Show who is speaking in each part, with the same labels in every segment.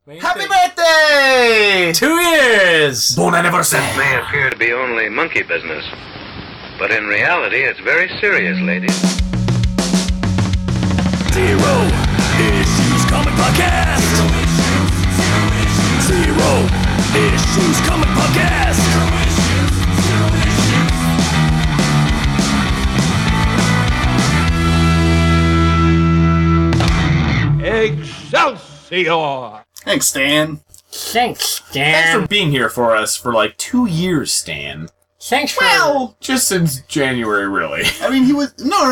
Speaker 1: Happy birthday!
Speaker 2: 2 years!
Speaker 1: Bon anniversaire!
Speaker 3: This may appear to be only monkey business, but in reality, it's very serious, ladies.
Speaker 4: Zero Issues Comic Podcast. Zero Issues Comic Podcast.
Speaker 5: Excelsior!
Speaker 1: Thanks, Stan.
Speaker 2: Thanks,
Speaker 5: Thanks
Speaker 2: Dan.
Speaker 5: for being here for us for like 2 years, Stan.
Speaker 2: Thanks for...
Speaker 1: Well,
Speaker 5: Just since January, really.
Speaker 1: I mean, he was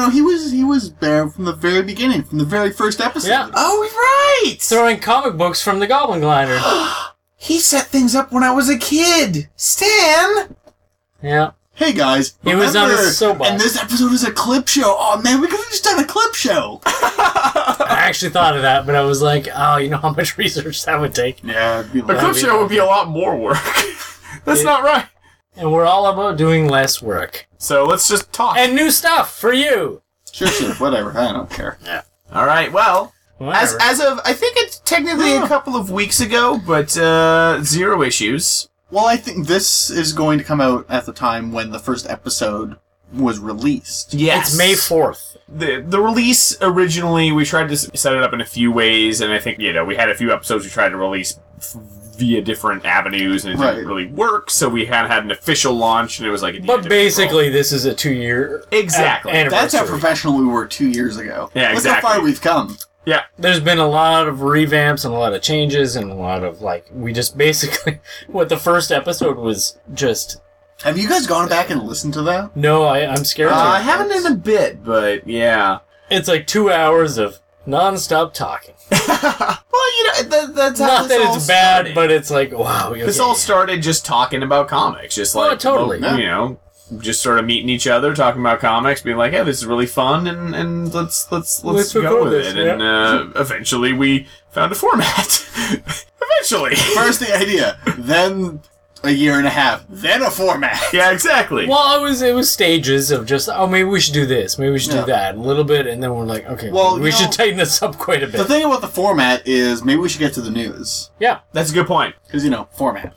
Speaker 1: there from the very beginning, from the very first episode.
Speaker 2: Yeah.
Speaker 5: Oh, right!
Speaker 2: throwing comic books from the Goblin Glider.
Speaker 5: He set things up when I was a kid. Stan!
Speaker 2: Yeah.
Speaker 1: Hey guys,
Speaker 2: He was on his soapbox.
Speaker 1: and this episode is a clip show. Oh man, we could have just done a clip show.
Speaker 2: I actually thought of that, but I was like, oh, you know how much research that would take?
Speaker 1: Yeah, it'd be
Speaker 5: A
Speaker 1: like,
Speaker 5: clip show would be a lot more work. That's not right.
Speaker 2: And we're all about doing less work.
Speaker 5: So let's just talk.
Speaker 2: And new stuff for you.
Speaker 1: sure, whatever. I don't care.
Speaker 5: All right, well,
Speaker 2: Whatever.
Speaker 5: as of, I think it's technically a couple of weeks ago, but 0 issues.
Speaker 1: Well, I think this is going to come out at the time when the first episode was released.
Speaker 5: Yes.
Speaker 2: It's May 4th.
Speaker 5: The release originally, we tried to set it up in a few ways, and I think, we had a few episodes we tried to release via different avenues, and it didn't really work, so we had an official launch, and it was like... at the end
Speaker 2: But
Speaker 5: of
Speaker 2: basically, this is a 2-year
Speaker 5: Exactly.
Speaker 2: anniversary.
Speaker 1: That's how professional we were 2 years ago.
Speaker 5: Yeah,
Speaker 1: Look
Speaker 5: exactly.
Speaker 1: how far we've come.
Speaker 5: Yeah.
Speaker 2: There's been a lot of revamps and a lot of changes and a lot of, we just basically... What the first episode was just...
Speaker 1: Have you guys gone back and listened to that?
Speaker 2: No, I'm scared to.
Speaker 5: I haven't in a bit, but yeah.
Speaker 2: It's like 2 hours of non-stop talking.
Speaker 5: Well, that's how
Speaker 2: Not
Speaker 5: this
Speaker 2: that
Speaker 5: all
Speaker 2: it's bad,
Speaker 5: started.
Speaker 2: but it's like, wow.
Speaker 5: This all started just talking about comics, just like,
Speaker 2: totally.
Speaker 5: just sort of meeting each other, talking about comics, being like, "Hey, this is really fun," and let's
Speaker 2: Let's
Speaker 5: go
Speaker 2: record
Speaker 5: with
Speaker 2: this,
Speaker 5: it. And eventually, we found a format. Eventually,
Speaker 1: First the idea, then a year and a half, then a format.
Speaker 5: yeah, exactly.
Speaker 2: Well, it was stages of just, maybe we should do this, maybe we should
Speaker 1: Yeah.
Speaker 2: do that, a little bit, and then we're like, okay,
Speaker 1: Well,
Speaker 2: we should tighten this up quite a bit.
Speaker 1: The thing about the format is maybe we should get to the news.
Speaker 2: Yeah.
Speaker 5: That's a good point.
Speaker 1: Because, format.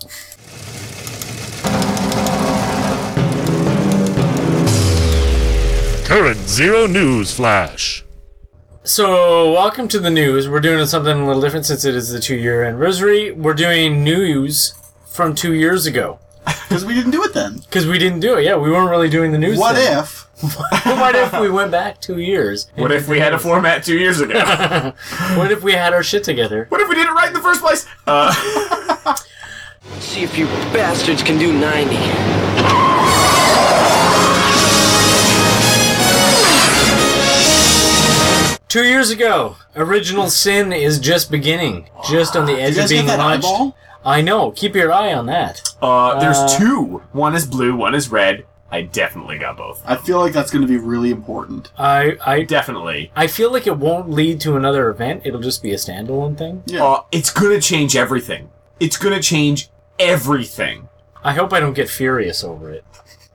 Speaker 4: Current Zero News Flash.
Speaker 2: So, welcome to the news. We're doing something a little different since it is the 2-year anniversary. We're doing news from 2 years ago.
Speaker 1: Because we didn't do it then.
Speaker 2: Because we didn't do it. Yeah, we weren't really doing the news
Speaker 1: What
Speaker 2: then.
Speaker 1: if?
Speaker 2: What if we went back 2 years?
Speaker 5: What if we had a format 2 years ago?
Speaker 2: What if we had our shit together?
Speaker 5: What if we did it right in the first place?
Speaker 6: See if you bastards can do 90.
Speaker 2: 2 years ago, Original Sin is just beginning. Just on the edge
Speaker 1: you guys
Speaker 2: of being
Speaker 1: get that
Speaker 2: launched.
Speaker 1: eyeball?
Speaker 2: I know. Keep your eye on that.
Speaker 5: There's two. One is blue, one is red. I definitely got both.
Speaker 1: I feel like that's going to be really important.
Speaker 2: I
Speaker 5: Definitely.
Speaker 2: feel like it won't lead to another event. It'll just be a standalone thing.
Speaker 1: Yeah.
Speaker 5: It's gonna change everything. It's gonna change everything.
Speaker 2: I hope I don't get furious over it.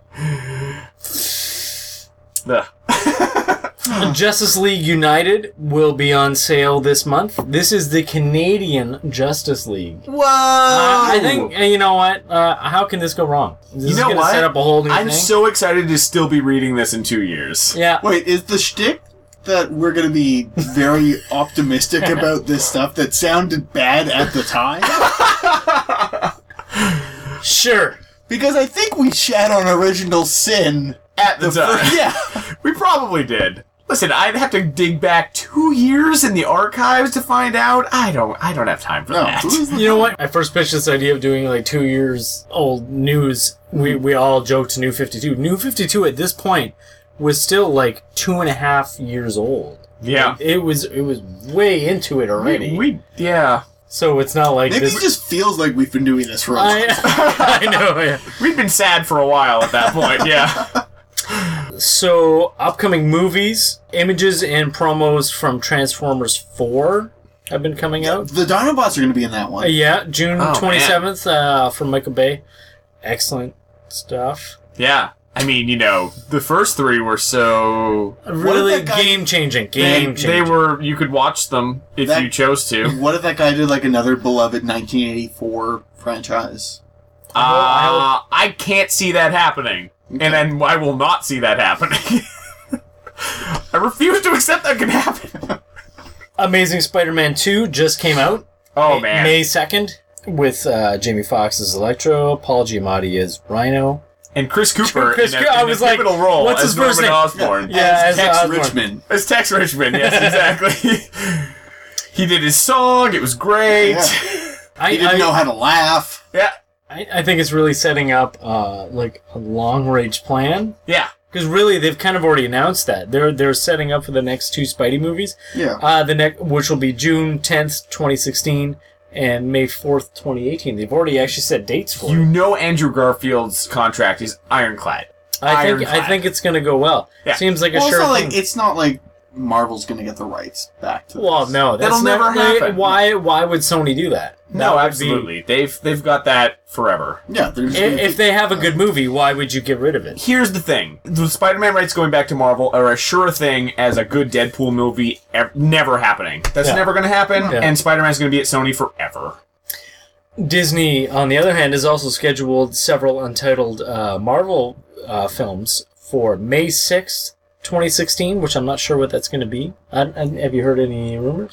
Speaker 5: Ugh.
Speaker 2: Justice League United will be on sale this month. This is the Canadian Justice League.
Speaker 5: Whoa!
Speaker 2: I think, you know what? How can this go wrong? This is
Speaker 5: know
Speaker 2: going to
Speaker 5: what?
Speaker 2: set up a whole new
Speaker 5: I'm
Speaker 2: thing.
Speaker 5: so excited to still be reading this in 2 years.
Speaker 2: Yeah.
Speaker 1: Wait, is the shtick that we're going to be very optimistic about this stuff that sounded bad at the time?
Speaker 2: Sure.
Speaker 1: Because I think we shat on Original Sin
Speaker 5: At the time.
Speaker 1: Yeah.
Speaker 5: We probably did. Listen, I'd have to dig back 2 years in the archives to find out. I don't have time for
Speaker 1: No.
Speaker 5: that.
Speaker 2: You know what? I first pitched this idea of doing 2 years old news. We all joked New 52. New 52 at this point was still 2.5 years old.
Speaker 5: Yeah.
Speaker 2: It was way into it already.
Speaker 5: Yeah.
Speaker 2: So it's not like
Speaker 1: Maybe
Speaker 2: this.
Speaker 1: it just feels like we've been doing this for a long time.
Speaker 2: I know. Yeah.
Speaker 5: We'd been sad for a while at that point, yeah.
Speaker 2: So, upcoming movies, images, and promos from Transformers 4 have been coming out.
Speaker 1: The Dinobots are going to be in that one.
Speaker 2: Yeah, June
Speaker 5: Oh,
Speaker 2: 27th from Michael Bay. Excellent stuff.
Speaker 5: Yeah. I mean, the first three were so...
Speaker 2: Really
Speaker 1: that guy-
Speaker 2: game-changing.
Speaker 5: They were... You could watch them if
Speaker 1: That-
Speaker 5: you chose to.
Speaker 1: What if that guy did like another beloved 1984 franchise?
Speaker 5: I can't see that happening.
Speaker 1: Okay.
Speaker 5: And then I will not see that happening. I refuse to accept that can happen.
Speaker 2: Amazing Spider-Man 2 just came out.
Speaker 5: Oh, man.
Speaker 2: May 2nd, with Jamie Foxx as Electro, Paul Giamatti as Rhino.
Speaker 5: And Chris Cooper
Speaker 2: Chris
Speaker 5: in
Speaker 2: Cooper, I
Speaker 5: a
Speaker 2: was like,
Speaker 5: pivotal role
Speaker 2: what's
Speaker 5: as
Speaker 2: his first
Speaker 5: Norman
Speaker 2: name?
Speaker 5: Osborn.
Speaker 2: Yeah,
Speaker 1: as
Speaker 2: as
Speaker 1: Tex
Speaker 2: Osborn.
Speaker 1: Richmond.
Speaker 5: As Tex Richmond, yes, exactly. He did his song, it was great.
Speaker 1: Yeah. He didn't know how to laugh.
Speaker 5: Yeah.
Speaker 2: I think it's really setting up like a long-range plan.
Speaker 5: Yeah.
Speaker 2: Because really, they've kind of already announced that. They're setting up for the next 2 Spidey movies.
Speaker 1: Yeah.
Speaker 2: Which will be June 10th, 2016, and May 4th, 2018. They've already actually set dates for it.
Speaker 5: Andrew Garfield's contract is ironclad.
Speaker 2: I think it's going to go well.
Speaker 5: Yeah.
Speaker 2: Seems like a
Speaker 1: Well,
Speaker 2: sure thing.
Speaker 1: it's not like Marvel's going to get the rights back to
Speaker 2: Well,
Speaker 1: this.
Speaker 2: no, that's
Speaker 5: That'll never happen.
Speaker 2: Why would Sony do that? That
Speaker 5: No,
Speaker 2: would
Speaker 5: absolutely. They've got that forever.
Speaker 1: Yeah, they're just
Speaker 2: Be,
Speaker 1: gonna
Speaker 2: if they have a good movie, why would you get rid of it?
Speaker 5: Here's the thing. The Spider-Man rights going back to Marvel are a sure thing as a good Deadpool movie never happening. That's
Speaker 2: Yeah.
Speaker 5: never going to happen,
Speaker 2: Yeah.
Speaker 5: and Spider-Man's going to be at Sony forever.
Speaker 2: Disney, on the other hand, has also scheduled several untitled Marvel films for May 6th, 2016, which I'm not sure what that's going to be. Have you heard any rumors?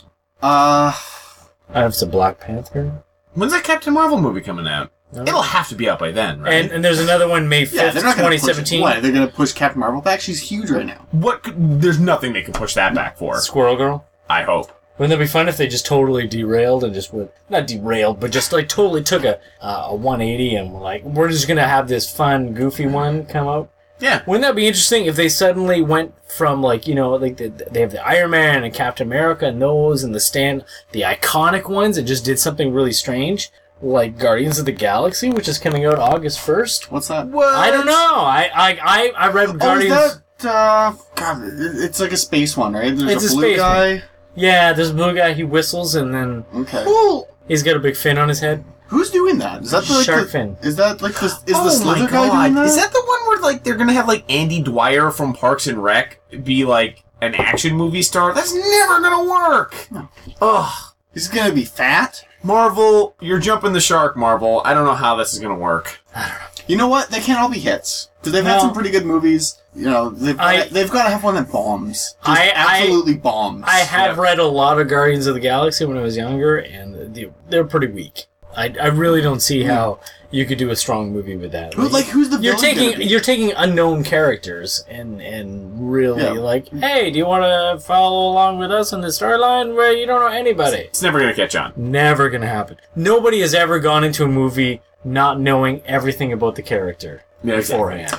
Speaker 2: I have some Black Panther.
Speaker 5: When's that Captain Marvel movie coming out?
Speaker 2: No.
Speaker 5: It'll have to be out by then, right?
Speaker 2: And there's another one May 5th,
Speaker 1: yeah, they're not going to
Speaker 2: 2017.
Speaker 1: push it. What? They're going to push Captain Marvel back? She's huge right now.
Speaker 5: There's nothing they can push that back for.
Speaker 2: Squirrel Girl.
Speaker 5: I hope.
Speaker 2: Wouldn't that be fun if they just totally derailed and just went, not derailed, but just like totally took a 180 and were like, we're just going to have this fun, goofy one come out?
Speaker 5: Yeah.
Speaker 2: Wouldn't that be interesting if they suddenly went from like, like they have the Iron Man and Captain America and those and the iconic ones and just did something really strange, like Guardians of the Galaxy, which is coming out August 1st?
Speaker 1: What's that?
Speaker 5: What?
Speaker 2: I don't know. I read Guardians.
Speaker 1: Oh, is that, God, it's like a space one, right? There's
Speaker 2: It's
Speaker 1: a
Speaker 2: a
Speaker 1: blue
Speaker 2: space
Speaker 1: guy.
Speaker 2: Yeah, there's a blue guy. He whistles and then
Speaker 1: Okay.
Speaker 5: Well,
Speaker 2: he's got a big fin on his head.
Speaker 1: Who's doing that? Is that the,
Speaker 2: Shark fin.
Speaker 1: Is that like the the
Speaker 5: oh
Speaker 1: Slither
Speaker 5: my
Speaker 1: guy
Speaker 5: God.
Speaker 1: doing that?
Speaker 5: Is that the one where like they're gonna have like Andy Dwyer from Parks and Rec be like an action movie star? That's never gonna work.
Speaker 1: No.
Speaker 5: Ugh.
Speaker 1: He's gonna be fat?
Speaker 5: Marvel, you're jumping the shark, Marvel. I don't know how this is gonna work.
Speaker 1: You know what? They can't all be hits. Because they've had
Speaker 2: No.
Speaker 1: some pretty good movies. They've got to have one that bombs. Just absolutely bombs.
Speaker 2: I have read a lot of Guardians of the Galaxy when I was younger, and they're pretty weak. I really don't see how you could do a strong movie with that.
Speaker 1: Who's the
Speaker 2: you're
Speaker 1: villain gonna be?
Speaker 2: taking you're taking unknown characters and really
Speaker 1: Yeah.
Speaker 2: like, hey, do you want to follow along with us in the storyline where you don't know anybody?
Speaker 5: It's never gonna catch on.
Speaker 2: Never gonna happen. Nobody has ever gone into a movie not knowing everything about the character beforehand.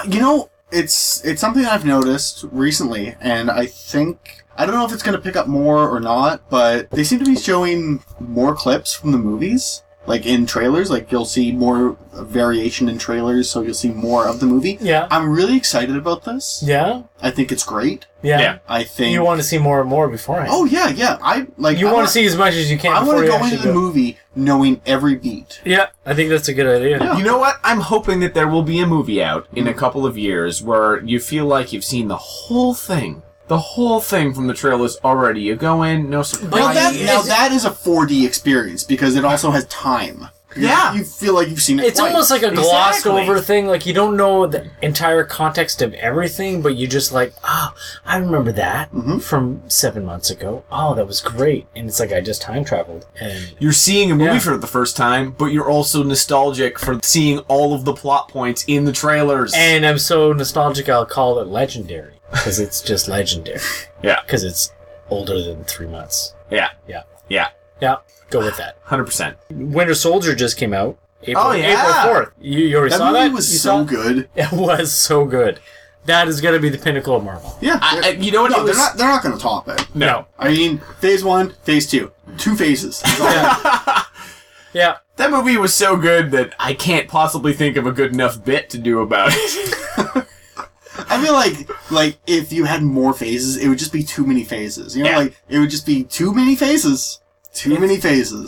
Speaker 1: It's something I've noticed recently, and I don't know if it's going to pick up more or not, but they seem to be showing more clips from the movies, like in trailers. Like you'll see more variation in trailers, so you'll see more of the movie.
Speaker 2: Yeah.
Speaker 1: I'm really excited about this.
Speaker 2: Yeah.
Speaker 1: I think it's great.
Speaker 2: Yeah.
Speaker 5: Yeah.
Speaker 1: I think
Speaker 2: You want to see more and more beforehand.
Speaker 1: Oh yeah.
Speaker 2: You want to see as much as you can
Speaker 1: I
Speaker 2: before
Speaker 1: want to
Speaker 2: you
Speaker 1: go
Speaker 2: actually
Speaker 1: into the movie knowing every beat.
Speaker 2: Yeah, I think that's a good idea.
Speaker 1: Yeah.
Speaker 5: You know what? I'm hoping that there will be a movie out in a couple of years where you feel like you've seen the whole thing. The whole thing from the trailers already. You go in, no surprise.
Speaker 1: Well,
Speaker 2: But
Speaker 1: that is a 4D experience because it also has time.
Speaker 5: Yeah.
Speaker 1: You feel like you've seen it
Speaker 2: It's
Speaker 1: twice.
Speaker 2: almost like a glossed
Speaker 5: Exactly.
Speaker 2: over thing. Like, you don't know the entire context of everything, but you just like, oh, I remember that from 7 months ago. Oh, that was great. And it's like, I just time traveled. And
Speaker 5: You're seeing a movie
Speaker 2: Yeah.
Speaker 5: for the first time, but you're also nostalgic for seeing all of the plot points in the trailers.
Speaker 2: And I'm so nostalgic, I'll call it legendary. Because it's just legendary.
Speaker 5: Yeah.
Speaker 2: Because it's older than 3 months.
Speaker 5: Yeah.
Speaker 2: Yeah.
Speaker 5: Yeah.
Speaker 2: Yeah. Go with that.
Speaker 5: 100%.
Speaker 2: Winter Soldier just came out. April,
Speaker 5: Oh, yeah.
Speaker 2: April 4th. You already
Speaker 1: That
Speaker 2: saw
Speaker 1: movie
Speaker 2: that?
Speaker 1: was
Speaker 2: You
Speaker 1: so
Speaker 2: saw it?
Speaker 1: good.
Speaker 2: It was so good. That is going to be the pinnacle of Marvel.
Speaker 1: Yeah.
Speaker 5: You know what?
Speaker 1: No,
Speaker 5: It was-
Speaker 1: they're not going to top it.
Speaker 5: No.
Speaker 1: I mean, phase 1, phase 2. 2 phases. That's all.
Speaker 2: Yeah. Yeah.
Speaker 5: That movie was so good that I can't possibly think of a good enough bit to do about it.
Speaker 1: I feel like if you had more phases, it would just be too many phases. You know,
Speaker 5: Yeah.
Speaker 1: like it would just be too many phases. Too many phases.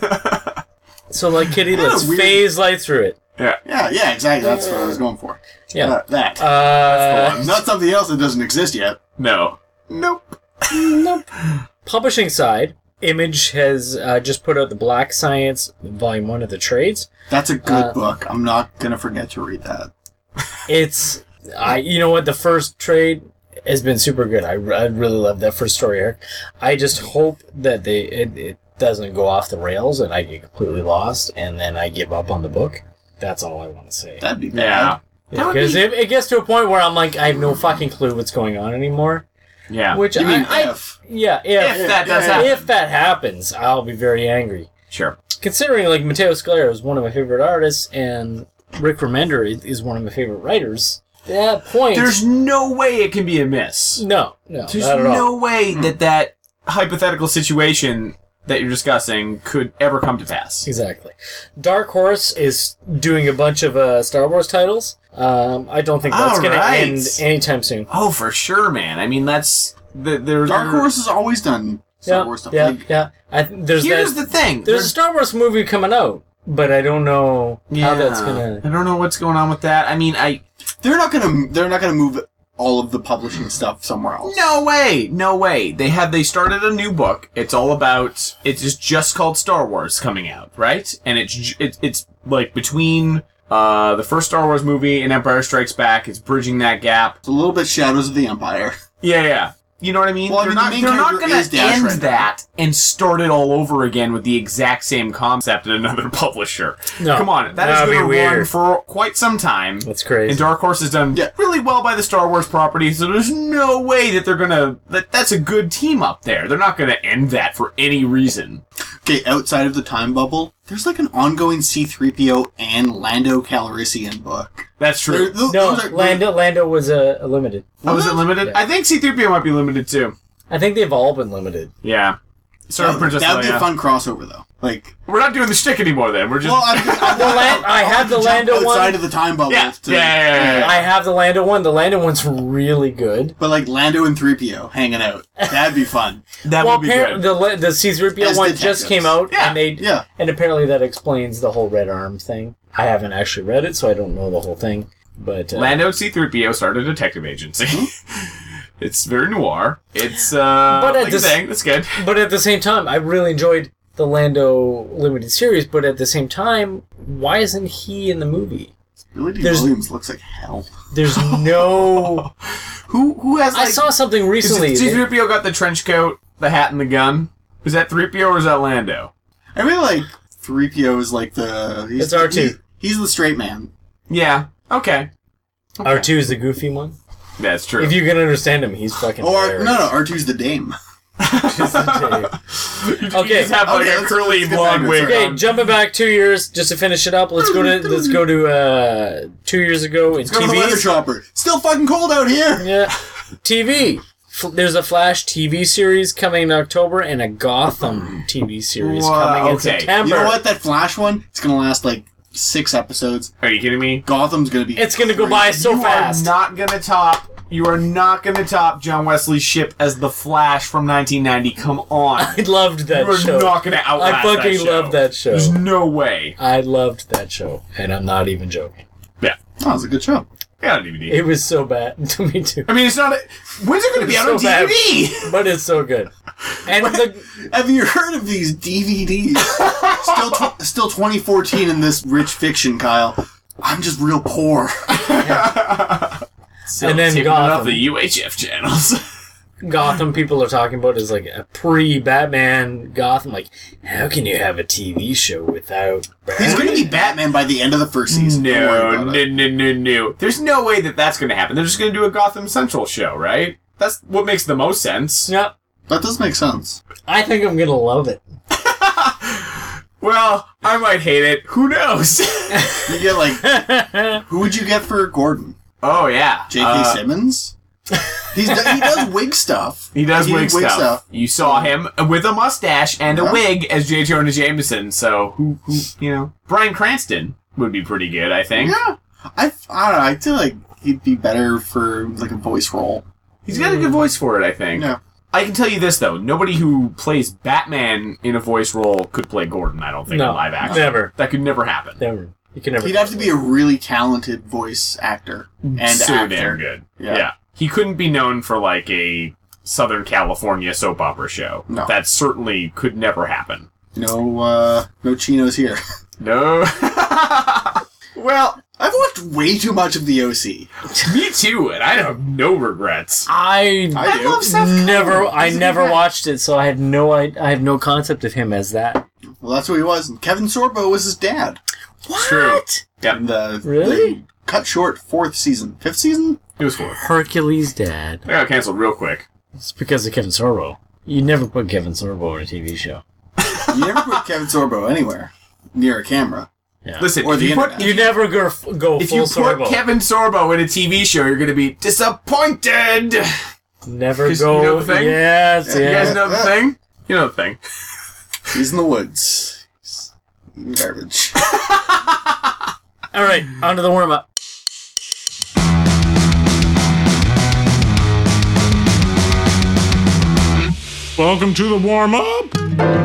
Speaker 2: So, like, Kitty, let's
Speaker 1: weird-
Speaker 2: phase light through it.
Speaker 5: Yeah.
Speaker 1: Yeah, exactly. That's what I was going for.
Speaker 2: Yeah.
Speaker 1: That.
Speaker 5: That's the one.
Speaker 1: Not something else that doesn't exist yet.
Speaker 5: No. Nope.
Speaker 2: Publishing side, Image has just put out the Black Science Volume 1 of the trades.
Speaker 1: That's a good book. I'm not going to forget to read that.
Speaker 2: It's, you know what, the first trade has been super good. I really love that first story arc. I just hope that it doesn't go off the rails and I get completely lost and then I give up on the book. That's all I want to say.
Speaker 1: That'd be bad.
Speaker 5: Yeah.
Speaker 2: Because it gets to a point where I'm like, I have no fucking clue what's going on anymore.
Speaker 5: Yeah.
Speaker 2: Which
Speaker 1: You mean
Speaker 2: if that
Speaker 5: does happen.
Speaker 2: If that happens, I'll be very angry.
Speaker 5: Sure.
Speaker 2: Considering like Matteo Scalera is one of my favorite artists and Rick Remender is one of my favorite writers, at that point
Speaker 5: There's no way it can be a miss.
Speaker 2: no,
Speaker 5: There's
Speaker 2: not at all.
Speaker 5: no way that hypothetical situation that you're discussing could ever come to pass.
Speaker 2: Exactly. Dark Horse is doing a bunch of Star Wars titles. I don't think that's going to
Speaker 5: Alright.
Speaker 2: end anytime soon.
Speaker 5: Oh, for sure, man. I mean, that's... There's
Speaker 1: Dark Horse has always done Star Wars stuff.
Speaker 2: Yeah,
Speaker 1: Like,
Speaker 2: yeah.
Speaker 5: Here's the thing.
Speaker 2: There's a Star Wars movie coming out, but I don't know how that's going
Speaker 5: I
Speaker 2: to...
Speaker 5: don't know what's going on with that. I mean,
Speaker 1: they're not gonna move all of the publishing stuff somewhere else.
Speaker 5: No way. They started a new book. It's all about. It's just called Star Wars coming out, right? And it's like between the first Star Wars movie and Empire Strikes Back. It's bridging that gap.
Speaker 1: It's a little bit Shadows of the Empire.
Speaker 5: Yeah. You know what I mean?
Speaker 1: Well, I mean, the main
Speaker 5: they're not
Speaker 1: character
Speaker 5: going
Speaker 1: is
Speaker 5: to
Speaker 1: Dash
Speaker 5: end
Speaker 1: right now.
Speaker 5: that and start it all over again with the exact same concept in another publisher.
Speaker 2: No.
Speaker 5: Come on, that is
Speaker 2: That'd be
Speaker 5: going to run
Speaker 2: weird.
Speaker 5: for quite some time.
Speaker 2: That's crazy.
Speaker 5: And Dark Horse has done really well by the Star Wars property, so there's no way that they're gonna... That's a good team up there. They're not gonna end that for any reason.
Speaker 1: Okay, outside of the time bubble, there's like an ongoing C-3PO and Lando Calrissian book.
Speaker 5: That's true.
Speaker 2: No, Lando was a limited.
Speaker 5: Oh, was it limited?
Speaker 2: Yeah.
Speaker 5: I think C-3PO might be limited too.
Speaker 2: I think they've all been limited.
Speaker 5: Yeah. Sorry, Princess
Speaker 1: That would be
Speaker 5: Leia.
Speaker 1: a fun crossover, though. Like,
Speaker 5: We're not doing the shtick anymore then. We're just...
Speaker 1: well, I
Speaker 2: have the
Speaker 1: jump
Speaker 2: Lando one.
Speaker 1: outside of the time bubble.
Speaker 5: Yeah.
Speaker 1: to-
Speaker 5: Yeah.
Speaker 2: I have the Lando one. The Lando one's really good.
Speaker 1: But like Lando and 3PO hanging out, that'd be fun.
Speaker 5: that
Speaker 2: Well,
Speaker 5: would be good.
Speaker 2: apparently the C-3PO
Speaker 1: As
Speaker 2: one
Speaker 1: detectives.
Speaker 2: just came out,
Speaker 5: Yeah.
Speaker 2: and apparently that explains the whole Red Arm thing. I haven't actually read it, so I don't know the whole thing. But
Speaker 5: Lando and C-3PO started a detective agency. It's very noir. It's,
Speaker 2: at
Speaker 5: like you're
Speaker 2: this-
Speaker 5: saying, that's good.
Speaker 2: But at the same time, I really enjoyed the Lando limited series. But at the same time, why isn't he in the movie?
Speaker 1: Billy D.
Speaker 2: There's-
Speaker 1: Williams looks like hell.
Speaker 2: There's no.
Speaker 5: Who has, like...
Speaker 2: I saw something recently.
Speaker 5: C-3PO got the trench coat, the hat, and the gun. Is that 3PO or is that Lando?
Speaker 1: I mean, like 3PO is like the.
Speaker 2: It's R2.
Speaker 1: He's the straight man.
Speaker 5: Yeah. Okay.
Speaker 2: R2 is the goofy one.
Speaker 5: That's true.
Speaker 2: If you can understand him, he's fucking.
Speaker 1: Or
Speaker 2: hilarious.
Speaker 1: no, R2's the dame.
Speaker 5: You
Speaker 2: Okay.
Speaker 5: just have like
Speaker 1: Okay,
Speaker 5: a
Speaker 1: let's
Speaker 5: curly
Speaker 1: get back
Speaker 5: blonde
Speaker 1: to
Speaker 5: wig
Speaker 1: it.
Speaker 2: Okay,
Speaker 5: on.
Speaker 2: jumping back 2 years just to finish it up. Let's go to 2 years ago in
Speaker 1: Go to the weather
Speaker 2: TV.
Speaker 1: shopper. Still fucking cold out here.
Speaker 2: Yeah, TV. There's a Flash TV series coming in October and a Gotham TV series
Speaker 5: Wow,
Speaker 2: coming in
Speaker 5: okay.
Speaker 2: September.
Speaker 1: You know what? That Flash one, it's gonna last like 6 episodes.
Speaker 5: Are you kidding me?
Speaker 1: Gotham's gonna be.
Speaker 2: It's gonna go by so fast.
Speaker 5: You are not gonna top John Wesley Shipp as the Flash from 1990. Come on.
Speaker 2: I loved that
Speaker 5: You are
Speaker 2: show.
Speaker 5: not gonna outlast
Speaker 2: I fucking
Speaker 5: that show.
Speaker 2: loved that show.
Speaker 5: There's no way.
Speaker 2: I loved that show, and I'm not even joking.
Speaker 5: Yeah.
Speaker 1: Oh, it's a good show.
Speaker 5: Yeah, on DVD.
Speaker 2: It was so bad to me too,
Speaker 5: I mean, it's not... When's it gonna be out on
Speaker 2: So bad.
Speaker 5: DVD?
Speaker 2: but it's so good. And the
Speaker 1: Have you heard of these DVDs? Still 2014 in this rich fiction, Kyle. I'm just real poor.
Speaker 2: And then
Speaker 5: Taping it
Speaker 2: Gotham.
Speaker 5: off the UHF channels.
Speaker 2: Gotham people are talking about is like a pre-Batman Gotham. Like, how can you have a TV show without
Speaker 1: He's
Speaker 2: Batman?
Speaker 1: gonna be Batman by the end of the first season. Don't worry about it.
Speaker 5: No. There's no way that that's gonna happen. They're just gonna do a Gotham Central show, right? That's what makes the most sense.
Speaker 2: Yeah,
Speaker 1: That does make sense.
Speaker 2: I think I'm gonna love it.
Speaker 5: Well, I might hate it. Who knows?
Speaker 1: You get like, who would you get for Gordon?
Speaker 5: Oh, yeah.
Speaker 1: J.K. Simmons? He does wig stuff.
Speaker 5: He does
Speaker 1: He
Speaker 5: wig
Speaker 1: did
Speaker 5: stuff. You saw him with a mustache and a
Speaker 1: Yeah.
Speaker 5: wig as J. Jonah Jameson. So who, Bryan Cranston would be pretty good, I think.
Speaker 1: Yeah. I don't know. I feel like he'd be better for like a voice role.
Speaker 5: He's got a good voice for it, I think.
Speaker 1: Yeah.
Speaker 5: I can tell you this though: nobody who plays Batman in a voice role could play Gordon. I don't think
Speaker 2: No,
Speaker 5: in live action.
Speaker 2: never.
Speaker 5: That could never happen.
Speaker 2: Never. You can never.
Speaker 1: He'd have to be a really talented voice actor and
Speaker 5: so
Speaker 1: actor.
Speaker 5: damn good.
Speaker 1: Yeah.
Speaker 5: Yeah. He couldn't be known for like a Southern California soap opera show.
Speaker 1: No.
Speaker 5: That certainly could never happen.
Speaker 1: No chinos here.
Speaker 5: No. Well,
Speaker 1: I've watched way too much of the OC.
Speaker 5: me too, and I have no regrets.
Speaker 1: I do.
Speaker 5: love Seth
Speaker 2: never.
Speaker 5: Cohen.
Speaker 2: I
Speaker 5: He's a
Speaker 2: never
Speaker 5: good guy.
Speaker 2: watched it, so I have no concept of him as that.
Speaker 1: Well, that's who he was. And Kevin Sorbo was his dad.
Speaker 2: What?
Speaker 5: True. Yep.
Speaker 1: In the
Speaker 2: Really?
Speaker 1: the cut short 4th season. 5th season?
Speaker 5: It was 4.
Speaker 2: Hercules' dad.
Speaker 5: I got canceled real quick.
Speaker 2: It's because of Kevin Sorbo. You never put Kevin Sorbo in a TV show.
Speaker 1: You never put Kevin Sorbo anywhere near a camera.
Speaker 2: Yeah.
Speaker 5: Listen,
Speaker 1: Or
Speaker 5: if
Speaker 1: the
Speaker 5: you put
Speaker 1: internet.
Speaker 2: You never go
Speaker 5: if
Speaker 2: full
Speaker 5: you put
Speaker 2: Sorbo.
Speaker 5: Kevin Sorbo in a TV show, you're going to be disappointed.
Speaker 2: Never
Speaker 5: 'Cause
Speaker 2: go.
Speaker 5: you know the thing?
Speaker 2: Yes,
Speaker 5: You
Speaker 2: yes.
Speaker 5: guys know the thing? You know the thing.
Speaker 1: He's in the woods. He's eating garbage.
Speaker 2: All right, on to the warm up.
Speaker 4: Welcome to the warm-up.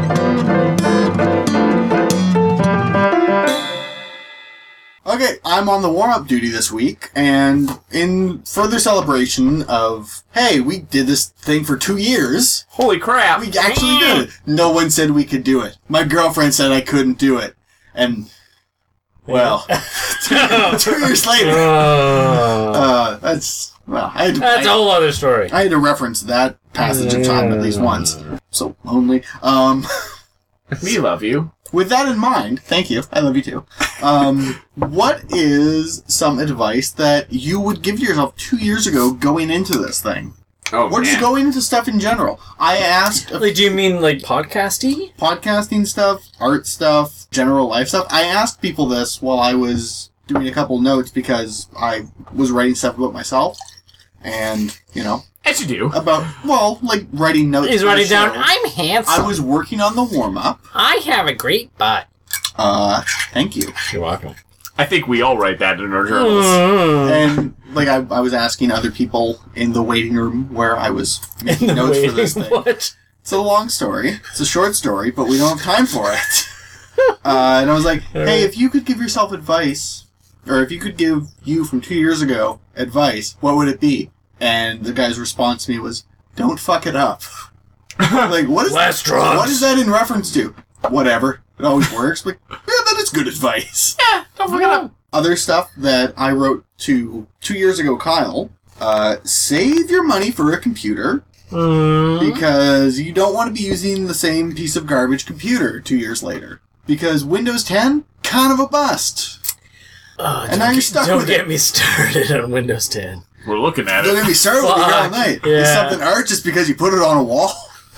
Speaker 1: Okay, I'm on the warm-up duty this week, and in further celebration of, hey, we did this thing for 2 years,
Speaker 5: Holy crap.
Speaker 1: we actually did it. No one said we could do it. My girlfriend said I couldn't do it. And, well, 2 years later, that's
Speaker 2: That's a whole other story.
Speaker 1: I had to reference that passage of time at least once. So lonely.
Speaker 5: We love you.
Speaker 1: With that in mind, thank you. I love you too. What is some advice that you would give to yourself 2 years ago going into this thing?
Speaker 5: Oh,
Speaker 1: Or just
Speaker 5: man.
Speaker 1: going into stuff in general? I asked
Speaker 2: Like, do you mean like podcasty?
Speaker 1: podcasting stuff, art stuff, general life stuff. I asked people this while I was doing a couple notes because I was writing stuff about myself. And, you know,
Speaker 5: As you do.
Speaker 1: like writing notes.
Speaker 2: He's
Speaker 1: for the
Speaker 2: writing down,
Speaker 1: show.
Speaker 2: I'm handsome.
Speaker 1: I was working on the warm-up.
Speaker 2: I have a great butt.
Speaker 1: Thank you.
Speaker 2: You're welcome.
Speaker 5: I think we all write that in our journals.
Speaker 1: And, like, I was asking other people in the waiting room where I was making notes for this thing.
Speaker 2: What?
Speaker 1: It's a long story. It's a short story, but we don't have time for it. And I was like, hey, if you could give yourself advice, or if you could give you from 2 years ago advice, what would it be? And the guy's response to me was, don't fuck it up. Like, what is
Speaker 2: Less drugs.
Speaker 1: What is that in reference to? Whatever. It always works. Like, yeah, that is good advice.
Speaker 5: Yeah, don't forget up.
Speaker 1: Other stuff that I wrote to 2 years ago, Kyle, save your money for a computer because you don't want to be using the same piece of garbage computer 2 years later. Because Windows 10, kind of a bust. And now you're stuck
Speaker 2: Don't
Speaker 1: with
Speaker 2: get
Speaker 1: it.
Speaker 2: me started on Windows 10.
Speaker 5: We're looking at
Speaker 1: Don't
Speaker 5: it.
Speaker 1: get me started with it all
Speaker 2: Fuck,
Speaker 1: night.
Speaker 2: yeah.
Speaker 1: Is something art just because you put it on a wall?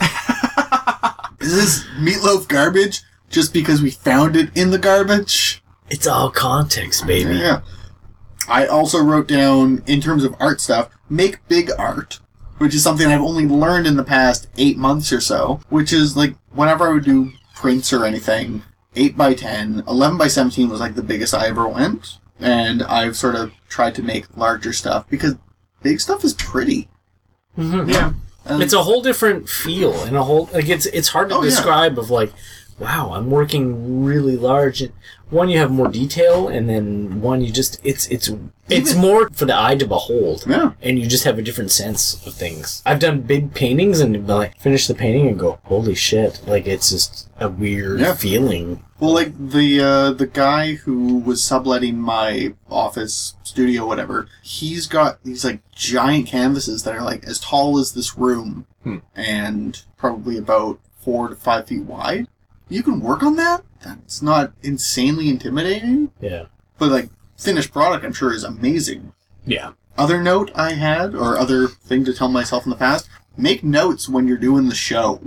Speaker 1: Is this meatloaf garbage just because we found it in the garbage?
Speaker 2: It's all context, baby.
Speaker 1: Yeah. I also wrote down, in terms of art stuff, make big art, which is something I've only learned in the past 8 months or so, which is, like, whenever I would do prints or anything, 8 by 10, 11 by 17 was, like, the biggest I ever went, and I've sort of tried to make larger stuff, because big stuff is pretty.
Speaker 5: Yeah.
Speaker 1: And
Speaker 2: It's a whole different feel and a whole like it's hard to
Speaker 1: Oh, yeah.
Speaker 2: describe of like, wow, I'm working really large. And one, you have more detail, and then one, you just it's more for the eye to behold.
Speaker 1: Yeah.
Speaker 2: And you just have a different sense of things. I've done big paintings and like finish the painting and go, holy shit! Like it's just a weird
Speaker 1: Yeah.
Speaker 2: feeling.
Speaker 1: Well, like, the guy who was subletting my office, studio, whatever, he's got these, like, giant canvases that are, like, as tall as this room, and probably about 4 to 5 feet wide. You can work on that? That's not insanely intimidating,
Speaker 2: Yeah.
Speaker 1: but, like, finished product, I'm sure, is amazing.
Speaker 5: Yeah.
Speaker 1: Other note I had, or other thing to tell myself in the past, make notes when you're doing the show.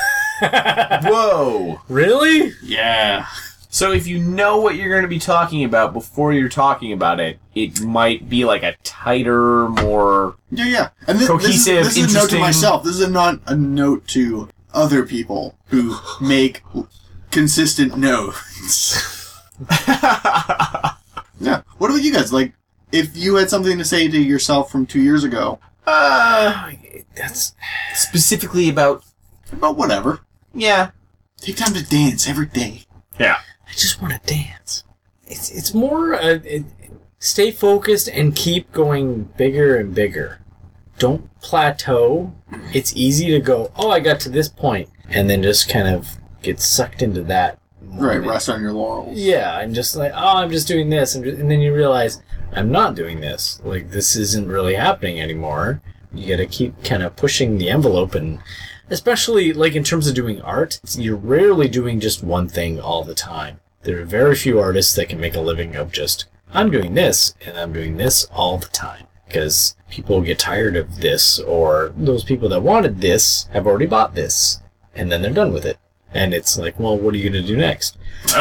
Speaker 5: Whoa.
Speaker 2: Really?
Speaker 1: Yeah.
Speaker 5: So if you know what you're going to be talking about before you're talking about it, it might be like a tighter, more...
Speaker 1: Yeah. And
Speaker 5: Cohesive,
Speaker 1: this is a note to
Speaker 5: interesting-
Speaker 1: myself. This is not a note to other people who make consistent notes. Yeah. What about you guys? Like, if you had something to say to yourself from 2 years ago,
Speaker 2: That's
Speaker 5: specifically about...
Speaker 1: whatever.
Speaker 5: Yeah.
Speaker 1: Take time to dance every day.
Speaker 5: Yeah.
Speaker 2: I just want to dance. it's more stay focused and keep going bigger and bigger. Don't plateau. It's easy to go, oh, I got to this point, and then just kind of get sucked into that moment.
Speaker 1: Right, rest on your laurels.
Speaker 2: Yeah, and just like, oh, I'm just doing this, and then you realize, I'm not doing this. Like, this isn't really happening anymore. You gotta keep kind of pushing the envelope, and especially, like, in terms of doing art, you're rarely doing just one thing all the time. There are very few artists that can make a living of just, I'm doing this, and I'm doing this all the time. Because people get tired of this, or those people that wanted this have already bought this, and then they're done with it. And it's like, well, what are you going to do next?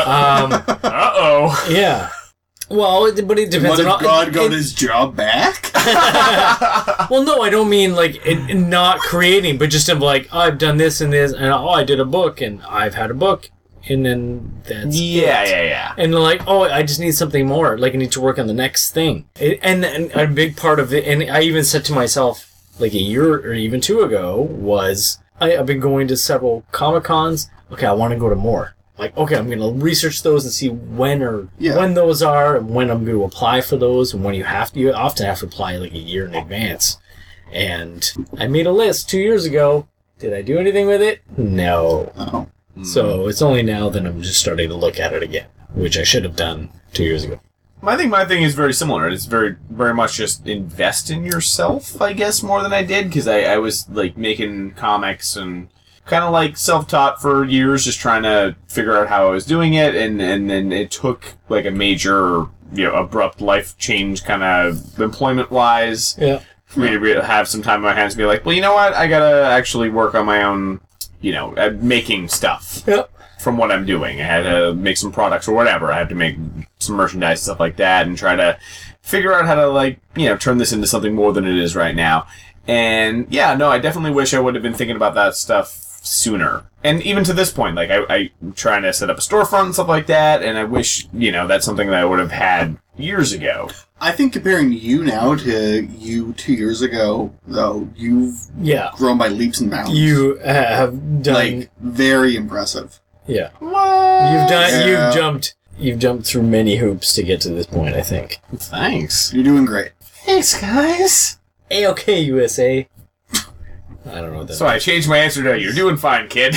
Speaker 5: Uh-oh.
Speaker 2: Yeah. Well, but it depends
Speaker 1: What
Speaker 2: on...
Speaker 1: if God got his job back?
Speaker 2: Well, no, I don't mean, like, not creating, but just of, like, oh, I've done this and this, and, oh, I did a book, and I've had a book, and then that's
Speaker 5: Yeah.
Speaker 2: And they're like, oh, I just need something more. Like, I need to work on the next thing. And a big part of it, and I even said to myself, like, a year or even 2 ago, was I've been going to several Comic-Cons. Okay, I want to go to more. Like, okay, I'm going to research those and see when those are, and when I'm going to apply for those, and when you often have to apply like a year in advance. And I made a list 2 years ago. Did I do anything with it? No.
Speaker 1: Oh.
Speaker 2: So it's only now that I'm just starting to look at it again, which I should have done 2 years ago.
Speaker 5: I think my thing is very similar. It's very, very much just invest in yourself, I guess, more than I did, because I was, like, making comics and kind of, like, self-taught for years, just trying to figure out how I was doing it, and then it took, like, a major, abrupt life change kind of employment-wise for me to have some time on my hands to be like, well, you know what? I gotta actually work on my own, at making stuff.
Speaker 2: Yep.
Speaker 5: From what I'm doing. I had to make some products or whatever. I have to make some merchandise, stuff like that, and try to figure out how to, turn this into something more than it is right now. And, yeah, no, I definitely wish I would have been thinking about that stuff sooner. And even to this point, like, I'm trying to set up a storefront and stuff like that, and I wish, that's something that I would have had years ago.
Speaker 1: I think comparing you now to you 2 years ago, though, you've grown by leaps and bounds.
Speaker 2: You have done...
Speaker 1: Like, very impressive.
Speaker 2: Yeah.
Speaker 5: What?
Speaker 2: You've jumped through many hoops to get to this point, I think.
Speaker 5: Thanks.
Speaker 1: You're doing great.
Speaker 5: Thanks, guys.
Speaker 2: A-OK, USA. I don't know what that
Speaker 5: So I changed my answer to, you're doing fine, kid.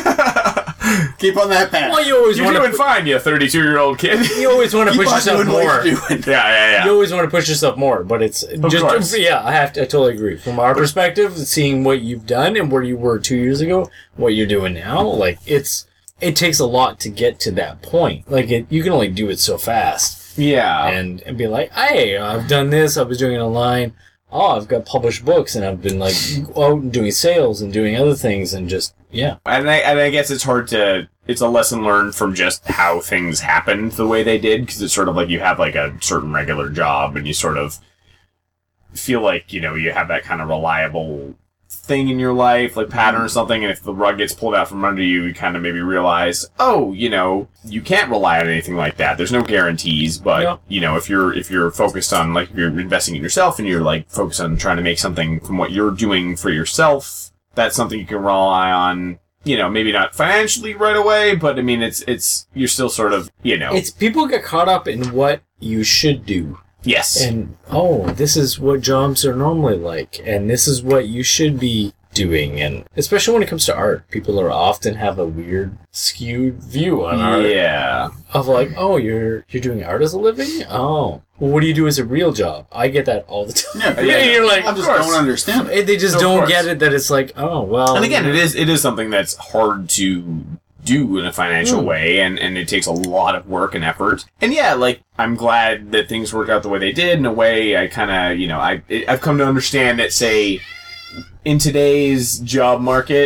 Speaker 1: Keep on that path.
Speaker 2: Well, you always
Speaker 5: You're doing fine, you 32-year-old kid.
Speaker 2: You always want to push yourself more.
Speaker 5: Yeah.
Speaker 2: You always want to push yourself more, but it's just
Speaker 5: course.
Speaker 2: I totally agree. From our perspective, seeing what you've done and where you were 2 years ago, what you're doing now, like it takes a lot to get to that point. Like you can only do it so fast.
Speaker 5: Yeah.
Speaker 2: And be like, hey, I've done this. I was doing it online. Oh, I've got published books, and I've been like out and doing sales and doing other things, and just And
Speaker 5: I guess it's hard to. It's a lesson learned from just how things happened the way they did, because it's sort of like you have like a certain regular job, and you sort of feel like you have that kind of reliable thing in your life, like pattern or something, and if the rug gets pulled out from under you, you kind of maybe realize, you can't rely on anything like that. There's no guarantees, but if you're focused on, like, if you're investing in yourself and you're like focused on trying to make something from what you're doing for yourself, that's something you can rely on. Maybe not financially right away, but I mean, it's you're still sort of,
Speaker 2: It's people get caught up in what you should do.
Speaker 5: Yes.
Speaker 2: And, this is what jobs are normally like, and this is what you should be doing. And especially when it comes to art, people often have a weird, skewed view on art.
Speaker 5: Yeah.
Speaker 2: Of like, you're doing art as a living? Oh. Well, what do you do as a real job? I get that all the time.
Speaker 1: Yeah,
Speaker 2: you're like,
Speaker 1: I just don't understand it.
Speaker 2: They just don't get it that it's like,
Speaker 5: And again, it is something that's hard to do in a financial way, and it takes a lot of work and effort. And yeah, like, I'm glad that things worked out the way they did. In a way, I kind of, I've come to understand that, say, in today's job market,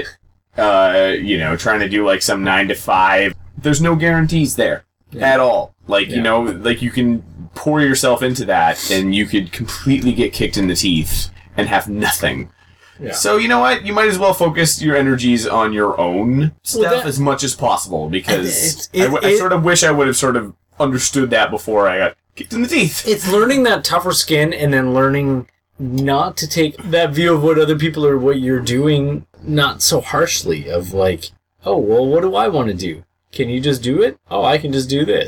Speaker 5: trying to do like some 9 to 5, there's no guarantees there at all. Like, like you can pour yourself into that and you could completely get kicked in the teeth and have nothing. Yeah. So, you know what? You might as well focus your energies on your own stuff as much as possible, because I sort of wish I would have sort of understood that before I got kicked in the teeth.
Speaker 2: It's learning that tougher skin, and then learning not to take that view of what other people or what you're doing not so harshly, of like, what do I want to do? Can you just do it? I can just do this.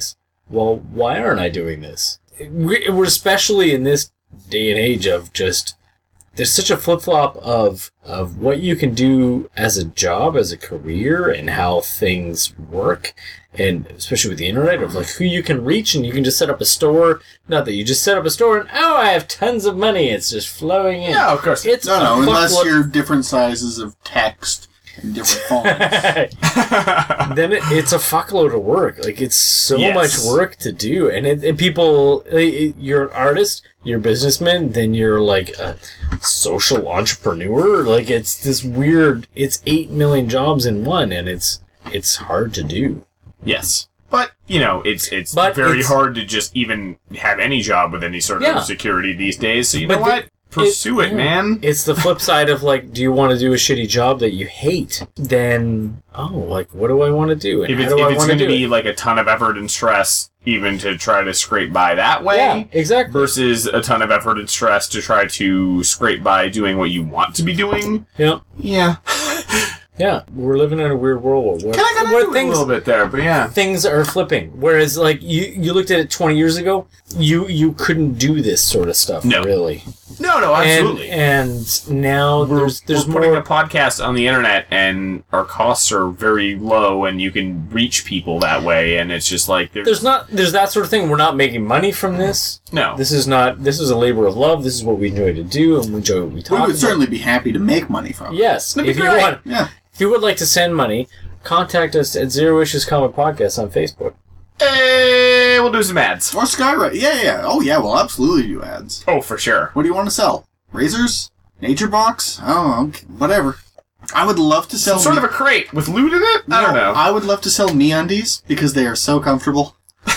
Speaker 2: well, why aren't I doing this? We're especially in this day and age of just, there's such a flip-flop of what you can do as a job, as a career, and how things work, and especially with the internet, of like who you can reach, and you can just set up a store. Not that you just set up a store and, oh, I have tons of money, it's just flowing in.
Speaker 5: Yeah, of course.
Speaker 2: It's
Speaker 1: No, unless you're different sizes of text and different fonts.
Speaker 2: Then it's a fuckload of work. Like, it's so
Speaker 5: Yes.
Speaker 2: much work to do. And people, you're an artist, you're a businessman, then you're like a social entrepreneur. Like, it's this weird, it's 8 million jobs in one, and it's hard to do.
Speaker 5: Yes. But, it's
Speaker 2: But
Speaker 5: very
Speaker 2: it's-
Speaker 5: hard to just even have any job with any sort
Speaker 2: Yeah.
Speaker 5: of security these days. So you
Speaker 2: But
Speaker 5: know what? Pursue it,
Speaker 2: yeah.
Speaker 5: man.
Speaker 2: It's the flip side of, like, do you want to do a shitty job that you hate? Then, like, what do I want to do? And
Speaker 5: If
Speaker 2: how
Speaker 5: it's
Speaker 2: do I want
Speaker 5: going
Speaker 2: to
Speaker 5: to
Speaker 2: do
Speaker 5: be
Speaker 2: it?
Speaker 5: like a ton of effort and stress even to try to scrape by that way,
Speaker 2: Yeah, exactly.
Speaker 5: versus a ton of effort and stress to try to scrape by doing what you want to be doing.
Speaker 2: Yeah.
Speaker 5: Yeah.
Speaker 2: Yeah. We're living in a weird world where,
Speaker 5: Kind of got
Speaker 2: where
Speaker 5: into it a little bit there, but yeah.
Speaker 2: things are flipping. Whereas, like, you looked at it 20 years ago, you couldn't do this sort of stuff,
Speaker 5: No.
Speaker 2: really.
Speaker 5: No, absolutely.
Speaker 2: And now there's
Speaker 5: we're
Speaker 2: more.
Speaker 5: putting a podcast on the internet, and our costs are very low, and you can reach people that way, and it's just like
Speaker 2: There's that sort of thing. We're not making money from this.
Speaker 5: no.
Speaker 2: This is a labor of love. This is what we enjoy to do, and we enjoy what we talk
Speaker 1: We
Speaker 2: about.
Speaker 1: would certainly be happy to make money from it.
Speaker 2: Yes.
Speaker 5: That'd be
Speaker 2: If you
Speaker 5: great.
Speaker 2: want,
Speaker 1: Yeah.
Speaker 2: if you would like to send money, contact us at Zero Issues Comic Podcast on Facebook.
Speaker 5: Hey, we'll do some ads.
Speaker 1: Or Skywrite. Yeah. Oh, yeah, we'll absolutely do ads.
Speaker 5: Oh, for sure.
Speaker 1: What do you want to sell? Razors? Nature Box? Oh, okay, whatever. I would love to sell...
Speaker 5: Some sort of a crate with loot in it? I don't know.
Speaker 1: I would love to sell MeUndies because they are so comfortable.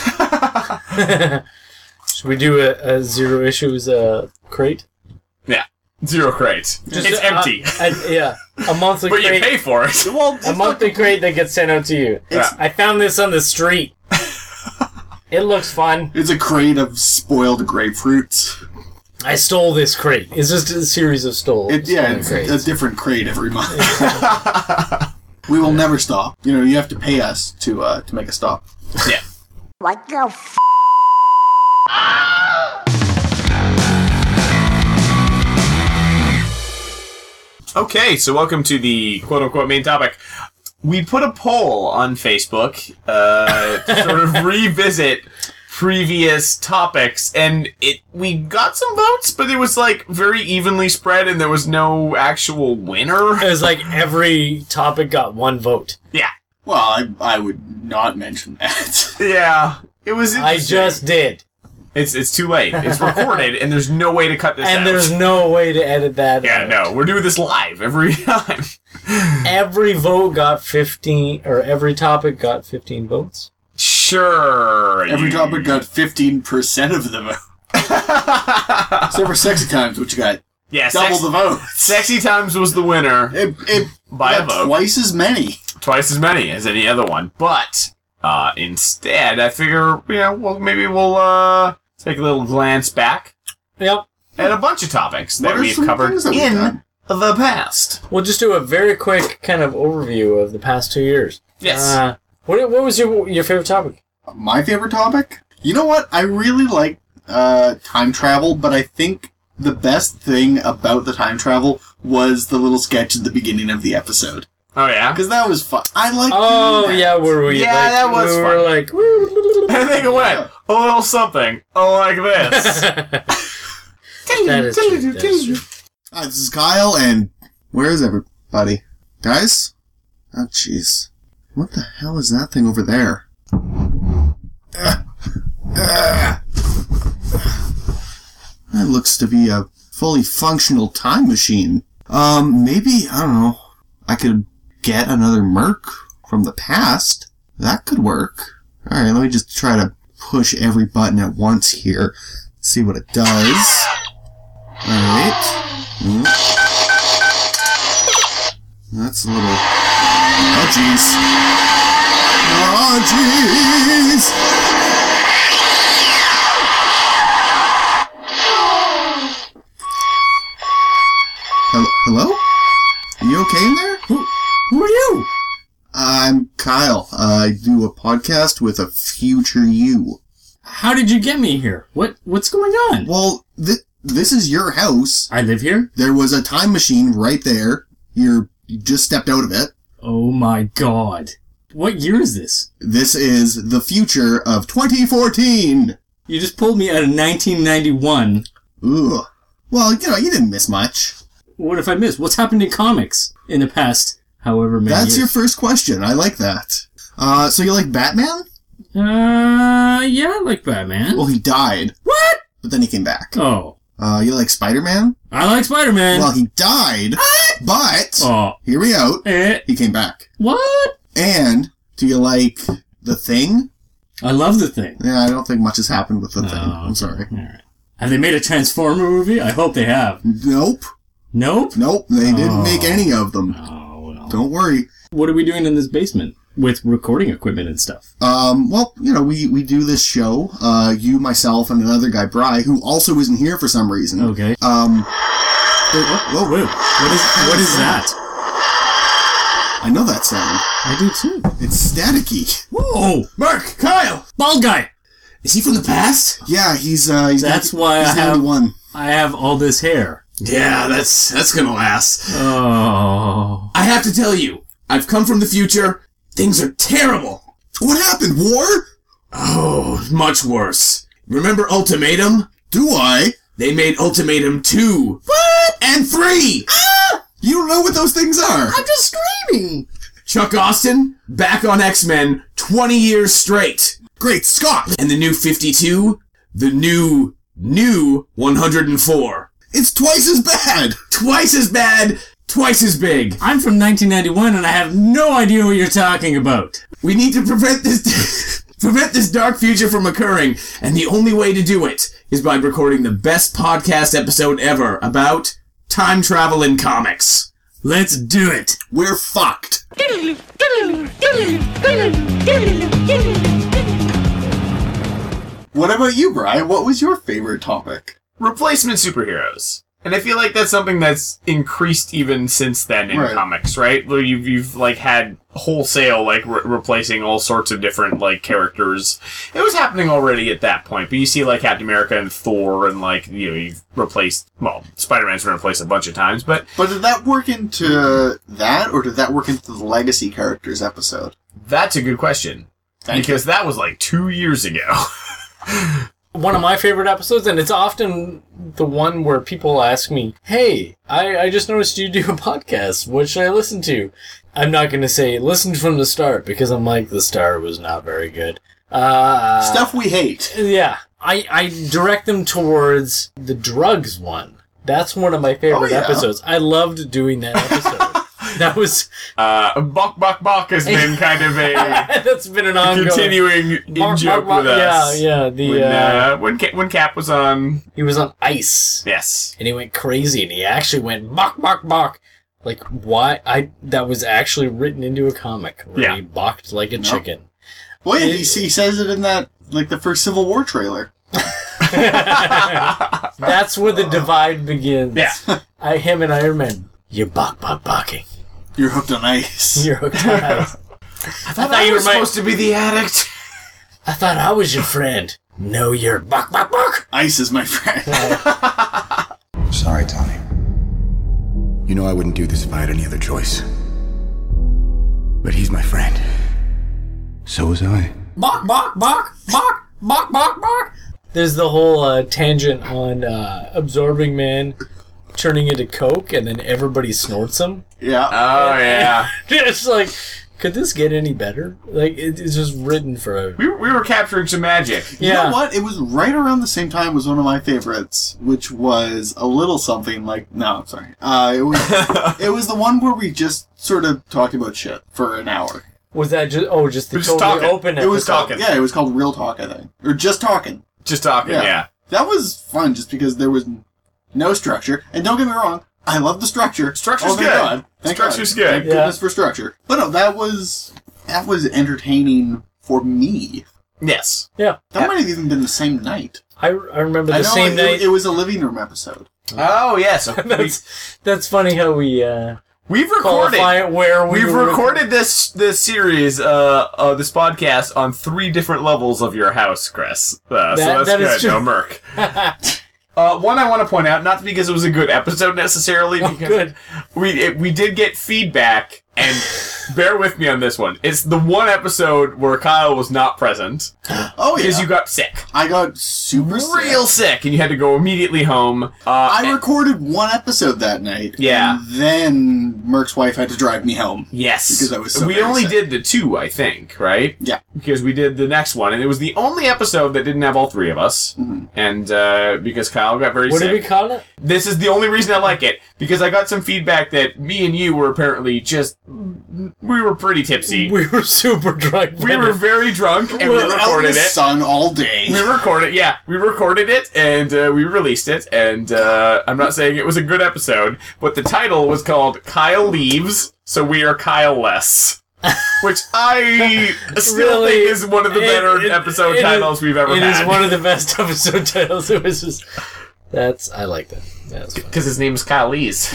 Speaker 2: Should we do a Zero Issues crate?
Speaker 5: Yeah. Zero crate. It's empty.
Speaker 2: Yeah. A monthly
Speaker 5: But you
Speaker 2: crate.
Speaker 5: pay for it.
Speaker 1: Well,
Speaker 2: A monthly crate that gets sent out to you.
Speaker 5: It's-
Speaker 2: I found this on the street. It looks fun.
Speaker 1: it's a crate of spoiled grapefruits.
Speaker 2: I stole this crate. It's just a series of stolen
Speaker 1: It's
Speaker 2: crates.
Speaker 1: a different crate every month. We will never stop. You have to pay us to make a stop.
Speaker 5: Yeah.
Speaker 7: What the f***?
Speaker 5: Okay, so welcome to the quote-unquote main topic. We put a poll on Facebook to sort of revisit previous topics, and we got some votes, but it was like very evenly spread, and there was no actual winner.
Speaker 2: It was like every topic got one vote.
Speaker 5: Yeah,
Speaker 1: Well, I would not mention that.
Speaker 5: yeah, it was.
Speaker 2: I
Speaker 5: interesting.
Speaker 2: just did.
Speaker 5: It's too late. It's recorded, and there's no way to cut this out.
Speaker 2: And there's no way to edit that
Speaker 5: yeah,
Speaker 2: out.
Speaker 5: no, we're doing this live every time.
Speaker 2: Every vote got 15, or every topic got 15 votes.
Speaker 5: Sure.
Speaker 1: Every topic got 15% of the vote. Except for Sexy Times, which got
Speaker 5: yeah,
Speaker 1: double the votes.
Speaker 5: Sexy Times was the winner.
Speaker 1: It
Speaker 5: By a
Speaker 1: got
Speaker 5: vote.
Speaker 1: twice as many.
Speaker 5: Twice as many as any other one. But instead, I figure, maybe we'll take a little glance back
Speaker 2: Yep.
Speaker 5: at a bunch of topics
Speaker 1: What
Speaker 5: that
Speaker 1: are
Speaker 5: we've
Speaker 1: some
Speaker 5: covered
Speaker 1: things that we've
Speaker 5: in
Speaker 1: done?
Speaker 5: the past.
Speaker 2: We'll just do a very quick kind of overview of the past 2 years.
Speaker 5: Yes.
Speaker 2: What was your favorite topic?
Speaker 1: My favorite topic? You know what? I really like time travel, but I think the best thing about the time travel was the little sketch at the beginning of the episode.
Speaker 5: Oh, yeah?
Speaker 1: Because that was fun. I like
Speaker 2: Oh,
Speaker 1: doing that.
Speaker 2: yeah, where we
Speaker 5: Yeah, that was
Speaker 2: we
Speaker 5: fun.
Speaker 2: were like...
Speaker 5: I think it went a little something like this.
Speaker 2: That is true. That is true.
Speaker 1: Hi, this is Kyle, and where is everybody? Guys? Oh, jeez. What the hell is that thing over there? That looks to be a fully functional time machine. Maybe, I don't know, I could get another Merc from the past. That could work. Alright, let me just try to push every button at once here. See what it does. Alright. That's a little... Oh, jeez. Oh, jeez! Hello? Are you okay in there? Who are you? I'm Kyle. I do a podcast with a future you.
Speaker 7: How did you get me here? What's going on?
Speaker 1: Well, this is your house.
Speaker 7: I live here?
Speaker 1: There was a time machine right there. You just stepped out of it.
Speaker 7: Oh my god. What year is this?
Speaker 1: This is the future of 2014.
Speaker 7: You just pulled me out of 1991.
Speaker 1: Ooh. Well, you didn't miss much.
Speaker 7: What if I missed? What's happened in comics in the past however many
Speaker 1: That's
Speaker 7: years?
Speaker 1: your first question. I like that. So you like Batman?
Speaker 7: Yeah, I like Batman.
Speaker 1: Well, he died.
Speaker 7: What?
Speaker 1: But then he came back.
Speaker 7: Oh.
Speaker 1: You like Spider-Man?
Speaker 7: I like Spider-Man.
Speaker 1: Well, he died, but hear me out. He came back.
Speaker 7: What?
Speaker 1: And do you like The Thing?
Speaker 7: I love The Thing.
Speaker 1: Yeah, I don't think much has happened with The Thing. I'm
Speaker 7: okay.
Speaker 1: sorry.
Speaker 7: All right. Have they made a Transformer movie? I hope they have.
Speaker 1: Nope.
Speaker 7: Nope?
Speaker 1: Nope, they didn't make any of them.
Speaker 7: Oh, well.
Speaker 1: Don't worry.
Speaker 7: What are we doing in this basement with recording equipment and stuff?
Speaker 1: Well, we do this show. You, myself, and another guy, Bri, who also isn't here for some reason.
Speaker 7: Okay.
Speaker 1: Whoa.
Speaker 7: What is that?
Speaker 1: I know that sound.
Speaker 7: I do too.
Speaker 1: It's staticky.
Speaker 7: Whoa!
Speaker 1: Mark! Kyle!
Speaker 7: Bald guy!
Speaker 1: Is he from the past? Yeah, he's
Speaker 7: That's why
Speaker 1: he's 91.
Speaker 7: I have all this hair.
Speaker 8: Yeah, that's gonna last.
Speaker 7: Oh.
Speaker 8: I have to tell you, I've come from the future. Things are terrible.
Speaker 1: What happened? War?
Speaker 8: Oh, much worse. Remember Ultimatum?
Speaker 1: Do I?
Speaker 8: They made Ultimatum 2. What? And 3!
Speaker 1: Ah! You don't know what those things are.
Speaker 8: I'm just screaming. Chuck Austin, back on X-Men, 20 years straight.
Speaker 1: Great Scott!
Speaker 8: And the new 52, the new 104.
Speaker 1: It's twice as bad!
Speaker 8: Twice as bad, twice as big.
Speaker 7: I'm from 1991 and I have no idea what you're talking about.
Speaker 8: We need to prevent this dark future from occurring, and the only way to do it is by recording the best podcast episode ever about time travel in comics.
Speaker 7: Let's do it.
Speaker 1: We're fucked. What about you, Bri? What was your favorite topic?
Speaker 5: Replacement superheroes. And I feel like that's something that's increased even since then in comics, right? Where you've like had wholesale like replacing all sorts of different like characters. It was happening already at that point, but you see like Captain America and Thor and like you've replaced Spider-Man's been replaced a bunch of times, but
Speaker 1: did that work into that, or did that work into the Legacy Characters episode?
Speaker 5: That's a good question. Because that was like 2 years ago.
Speaker 2: One of my favorite episodes, and it's often the one where people ask me, hey, I just noticed you do a podcast. What should I listen to? I'm not going to say listen from the start, because I'm like, the start was not very good.
Speaker 1: Stuff we hate.
Speaker 2: Yeah. I direct them towards the drugs one. That's one of my favorite episodes. I loved doing that episode. That was...
Speaker 5: Bok has been kind of a...
Speaker 2: That's been an ongoing...
Speaker 5: continuing in-joke with us.
Speaker 2: Yeah.
Speaker 5: When Cap was on...
Speaker 2: He was on ice.
Speaker 5: Yes.
Speaker 2: And he went crazy, and he actually went bok. Like, why? That was actually written into a comic. Where he balked like a chicken.
Speaker 1: Well, yeah, he says it in that, like, the first Civil War trailer.
Speaker 2: That's where the divide begins.
Speaker 5: Yeah.
Speaker 2: Him and Iron Man. You're balking.
Speaker 1: You're hooked on ice.
Speaker 2: You're hooked on ice.
Speaker 5: I thought you were supposed to be the addict.
Speaker 2: I thought I was your friend. No, you're bok.
Speaker 1: Ice is my friend.
Speaker 9: Sorry, Tony. You know I wouldn't do this if I had any other choice. But he's my friend. So was I.
Speaker 2: Bok. There's the whole tangent on Absorbing Man turning into Coke, and then everybody snorts him.
Speaker 1: Yeah.
Speaker 5: Oh, yeah.
Speaker 2: It's like, could this get any better? Like, it's just written for a...
Speaker 5: We were capturing some magic.
Speaker 1: You know what? It was right around the same time as one of my favorites, which was a little something like... No, I'm sorry. It was the one where we just sort of talked about shit for an hour.
Speaker 2: Was that just... Oh, just the totally
Speaker 5: talking.
Speaker 2: open episode?
Speaker 1: It was talking. Yeah, it was called Real Talk, I think. Or Just Talking.
Speaker 5: Just Talking, yeah.
Speaker 1: That was fun just because there was no structure. And don't get me wrong, I love the structure.
Speaker 5: Structure's good.
Speaker 1: God.
Speaker 5: Structure's good.
Speaker 1: Thank goodness for structure. But no, that was entertaining for me.
Speaker 5: Yes.
Speaker 2: Yeah.
Speaker 1: That might have even been the same night.
Speaker 2: I remember the same night.
Speaker 1: It was a living room episode.
Speaker 5: Oh, yes.
Speaker 2: That's funny how we
Speaker 5: We've recorded.
Speaker 2: Qualify it where
Speaker 5: We've recorded this series, this podcast on 3 different levels of your house, Chris. So that's
Speaker 2: that
Speaker 5: good.
Speaker 2: is true.
Speaker 5: No Merc. One I want to point out, not because it was a good episode necessarily, because we did get feedback, and bear with me on this one. It's the one episode where Kyle was not present.
Speaker 1: Oh, yeah.
Speaker 5: Because you got sick.
Speaker 1: I got super
Speaker 5: Real sick, and you had to go immediately home.
Speaker 1: I recorded one episode that night.
Speaker 5: Yeah.
Speaker 1: And then Merc's wife had to drive me home.
Speaker 5: Yes.
Speaker 1: Because I was so
Speaker 5: We
Speaker 1: very
Speaker 5: only
Speaker 1: sick.
Speaker 5: did the 2, I think, right?
Speaker 1: Yeah.
Speaker 5: Because we did the next one, and it was the only episode that didn't have all 3 of us.
Speaker 1: Mm-hmm.
Speaker 5: And because Kyle got very
Speaker 2: What
Speaker 5: sick.
Speaker 2: did we call it?
Speaker 5: This is the only reason I like it, because I got some feedback that me and you were apparently we were pretty tipsy.
Speaker 2: We were super drunk.
Speaker 5: We were very drunk, and we
Speaker 1: Out in
Speaker 5: recorded
Speaker 1: the
Speaker 5: it.
Speaker 1: sun all day.
Speaker 5: We recorded it, and we released it, and I'm not saying it was a good episode, but the title was called Kyle Leaves, so we are Kyle-less. Which I still think is one of the better episode titles we've ever had.
Speaker 2: It is one of the best episode titles. It was just... I like that. That's fun.
Speaker 5: Because his name is Kyle Lees.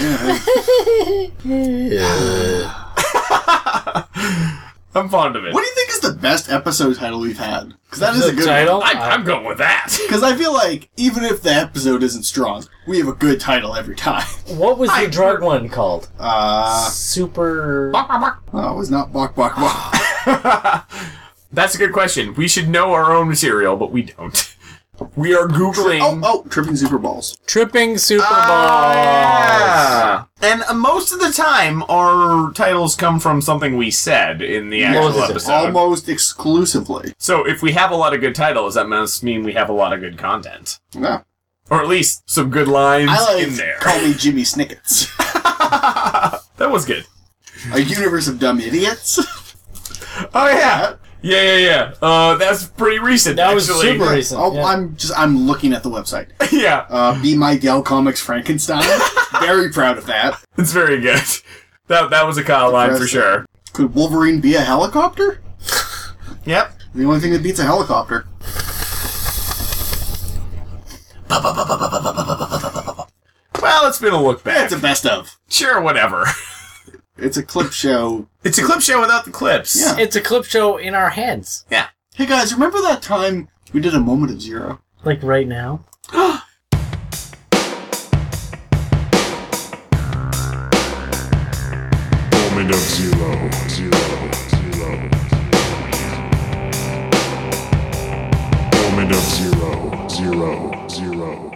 Speaker 5: I'm fond of it.
Speaker 1: What do you think is the best episode title we've had? Because that is
Speaker 2: The
Speaker 1: a good
Speaker 2: title?
Speaker 1: one.
Speaker 5: I'm going with that.
Speaker 1: Because I feel like, even if the episode isn't strong, we have a good title every time.
Speaker 2: What was the drug one called? Super...
Speaker 1: Oh, it was not Bok Bok Bok.
Speaker 5: That's a good question. We should know our own material, but we don't. We are Googling...
Speaker 1: Tripping Super Balls.
Speaker 2: Tripping Super Balls.
Speaker 5: Yeah. And most of the time, our titles come from something we said in the actual episode.
Speaker 1: Almost exclusively.
Speaker 5: So if we have a lot of good titles, that must mean we have a lot of good content.
Speaker 1: Yeah.
Speaker 5: Or at least some good lines in there.
Speaker 1: Call me Jimmy Snickets.
Speaker 5: That was good.
Speaker 1: A universe of dumb idiots.
Speaker 5: Oh, yeah. Yeah. That's pretty recent,
Speaker 2: That was
Speaker 5: actually.
Speaker 2: super recent.
Speaker 1: Oh,
Speaker 2: Yeah.
Speaker 1: I'm looking at the website.
Speaker 5: Yeah.
Speaker 1: Be My Dell Comics Frankenstein. Very proud of that.
Speaker 5: It's very good. That was a Kyle line for sure.
Speaker 1: Could Wolverine be a helicopter?
Speaker 5: Yep.
Speaker 1: The only thing that beats a helicopter.
Speaker 5: Well, it's been a look back.
Speaker 1: It's a best of.
Speaker 5: Sure, whatever.
Speaker 1: It's a clip show.
Speaker 5: It's a clip show without the clips.
Speaker 1: Yeah.
Speaker 2: It's a clip show in our heads.
Speaker 5: Yeah.
Speaker 1: Hey guys, remember that time we did a Moment of Zero?
Speaker 2: Like right now.
Speaker 4: Moment of zero. Moment of zero.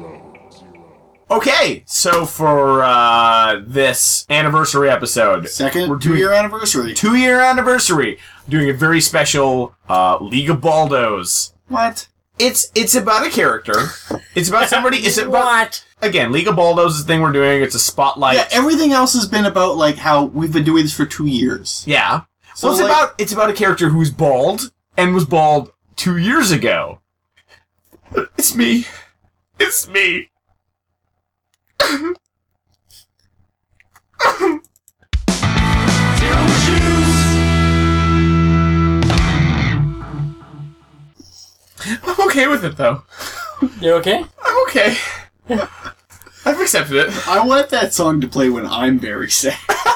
Speaker 5: Okay, so for this anniversary episode,
Speaker 1: Second,
Speaker 5: we're doing
Speaker 1: 2-year anniversary.
Speaker 5: 2-year anniversary, doing a very special League of Baldos.
Speaker 1: What?
Speaker 5: It's about a character. It's about somebody. It's about
Speaker 2: What?
Speaker 5: again. League of Baldos is the thing we're doing. It's a spotlight.
Speaker 1: Yeah, everything else has been about like how we've been doing this for 2 years.
Speaker 5: Yeah.
Speaker 1: So,
Speaker 5: Well, it's about a character who's bald and was bald 2 years ago. It's me. It's me. I'm okay with it though.
Speaker 2: You okay?
Speaker 5: I'm okay. I've accepted it.
Speaker 1: I want that song to play when I'm very sad.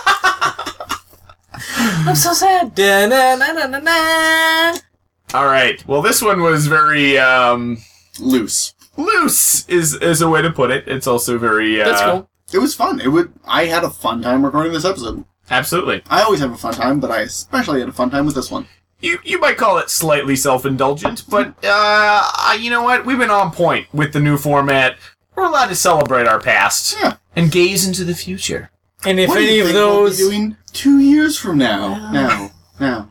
Speaker 2: I'm so sad. Da-na-na-na-na-na.
Speaker 5: All right. Well, this one was very
Speaker 1: Loose.
Speaker 5: loose. Is a way to put it. It's also very.
Speaker 2: That's cool.
Speaker 1: It was fun. I had a fun time recording this episode.
Speaker 5: Absolutely.
Speaker 1: I always have a fun time, but I especially had a fun time with this one.
Speaker 5: You might call it slightly self-indulgent, but you know what? We've been on point with the new format. We're allowed to celebrate our past and gaze into the future.
Speaker 2: And if
Speaker 1: What do
Speaker 2: any
Speaker 1: you
Speaker 2: of
Speaker 1: think we'll be
Speaker 2: those...
Speaker 1: doing 2 years from now? Now.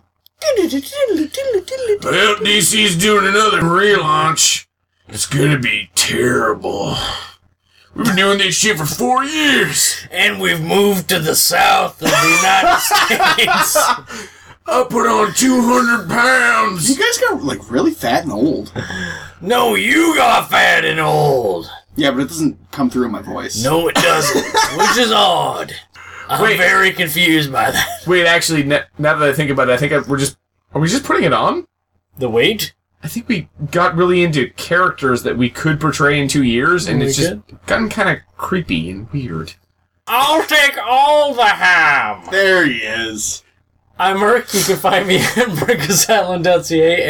Speaker 5: Well, DC's doing another relaunch. It's gonna be terrible. We've been doing this shit for 4 years.
Speaker 2: And we've moved to the south of the United States.
Speaker 5: I put on 200 pounds.
Speaker 1: You guys got like really fat and old.
Speaker 2: No, you got fat and old.
Speaker 1: Yeah, but it doesn't come through in my voice.
Speaker 2: No, it doesn't. Which is odd. I'm
Speaker 5: Wait.
Speaker 2: very confused by that.
Speaker 5: Wait, actually, now that I think about it, I think are we just putting it on?
Speaker 2: The weight?
Speaker 5: I think we got really into characters that we could portray in 2 years, and
Speaker 2: We
Speaker 5: it's just
Speaker 2: could?
Speaker 5: gotten kind of creepy and weird.
Speaker 2: I'll take all the ham.
Speaker 1: There he is.
Speaker 2: I'm Merk. You can find me at merkasylum.ca,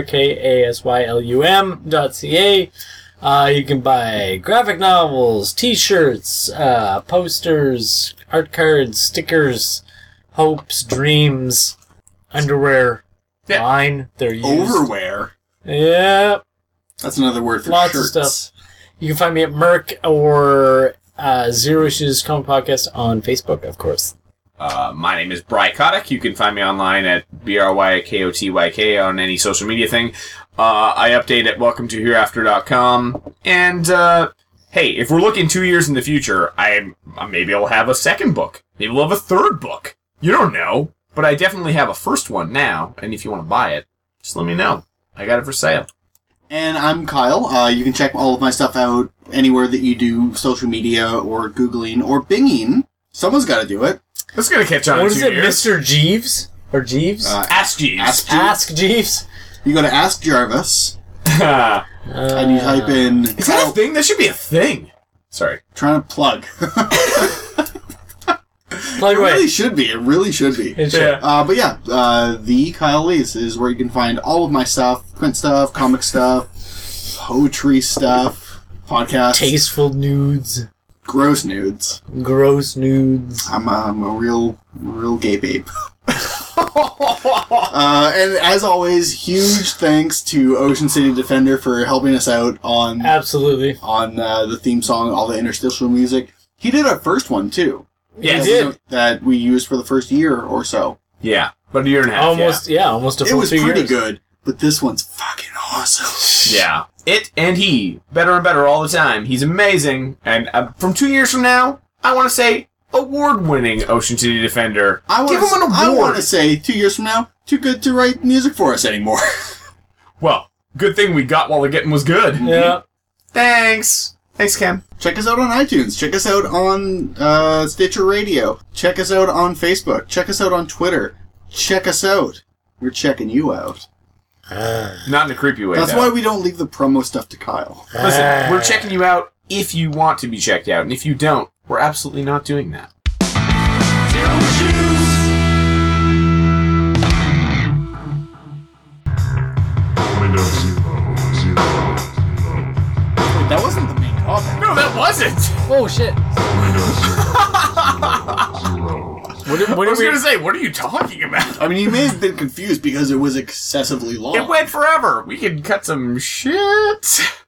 Speaker 2: merkasyLum.ca. You can buy graphic novels, t-shirts, posters, art cards, stickers, hopes, dreams, underwear, line. They're used.
Speaker 1: Overwear.
Speaker 2: Yep.
Speaker 1: That's another word for
Speaker 2: Lots
Speaker 1: shirts.
Speaker 2: of stuff. You can find me at Merk or Zero Issues Comic Podcast on Facebook, of course.
Speaker 5: My name is Bry Kotick. You can find me online at BRYKOTYK on any social media thing. I update at welcometohereafter.com. And, hey, if we're looking 2 years in the future, maybe I'll have a second book. Maybe we'll have a third book. You don't know. But I definitely have a first one now. And if you want to buy it, just let me know. I got it for sale.
Speaker 1: And I'm Kyle. You can check all of my stuff out anywhere that you do social media or Googling or Binging. Someone's got to do it.
Speaker 5: That's going to catch on
Speaker 2: What
Speaker 5: in
Speaker 2: is
Speaker 5: 2
Speaker 2: it,
Speaker 5: years.
Speaker 2: Mr. Jeeves? Or Jeeves?
Speaker 5: Ask Jeeves.
Speaker 2: Ask Jeeves?
Speaker 1: You go to Ask Jarvis,
Speaker 5: Is
Speaker 1: and you type in...
Speaker 5: that a thing? That should be a thing. Sorry.
Speaker 1: Trying to plug.
Speaker 2: Plug
Speaker 1: It
Speaker 2: away.
Speaker 1: really should be. It really should be.
Speaker 2: It should.
Speaker 1: But yeah, the Kyle Lees is where you can find all of my stuff, print stuff, comic stuff, poetry stuff, podcasts,
Speaker 2: Tasteful nudes.
Speaker 1: gross nudes.
Speaker 2: Gross nudes.
Speaker 1: I'm a real gay babe. And as always, huge thanks to Ocean City Defender for helping us out on
Speaker 2: Absolutely.
Speaker 1: the theme song, all the interstitial music. He did our first one too.
Speaker 5: Yeah,
Speaker 2: He did.
Speaker 1: That we used for the first year or so.
Speaker 5: Yeah. But a year and a half.
Speaker 2: Almost a
Speaker 1: It
Speaker 2: full
Speaker 1: was
Speaker 2: 2
Speaker 1: pretty
Speaker 2: years.
Speaker 1: good, but this one's fucking awesome.
Speaker 5: Yeah. It and he. Better and better all the time. He's amazing. And from 2 years from now, I want to say award-winning Ocean City Defender. Give him an
Speaker 1: I
Speaker 5: award.
Speaker 1: want to say 2 years from now, too good to write music for us anymore.
Speaker 5: Well, good thing we got while the getting was good.
Speaker 2: Yeah.
Speaker 5: Thanks. Thanks, Ken.
Speaker 1: Check us out on iTunes. Check us out on Stitcher Radio. Check us out on Facebook. Check us out on Twitter. Check us out. We're checking you out.
Speaker 5: Not in a creepy way,
Speaker 1: That's
Speaker 5: though.
Speaker 1: why we don't leave the promo stuff to Kyle.
Speaker 5: Listen, we're checking you out if you want to be checked out. And if you don't, we're absolutely not doing that.
Speaker 4: Moment of zero.
Speaker 1: That wasn't the main topic.
Speaker 5: No, that wasn't.
Speaker 2: Oh, shit.
Speaker 4: Zero.
Speaker 2: What
Speaker 5: I was
Speaker 2: did
Speaker 5: going
Speaker 2: we...
Speaker 5: to say, what are you talking about?
Speaker 1: I mean, you may have been confused because it was excessively long.
Speaker 5: It went forever. We could cut some shit.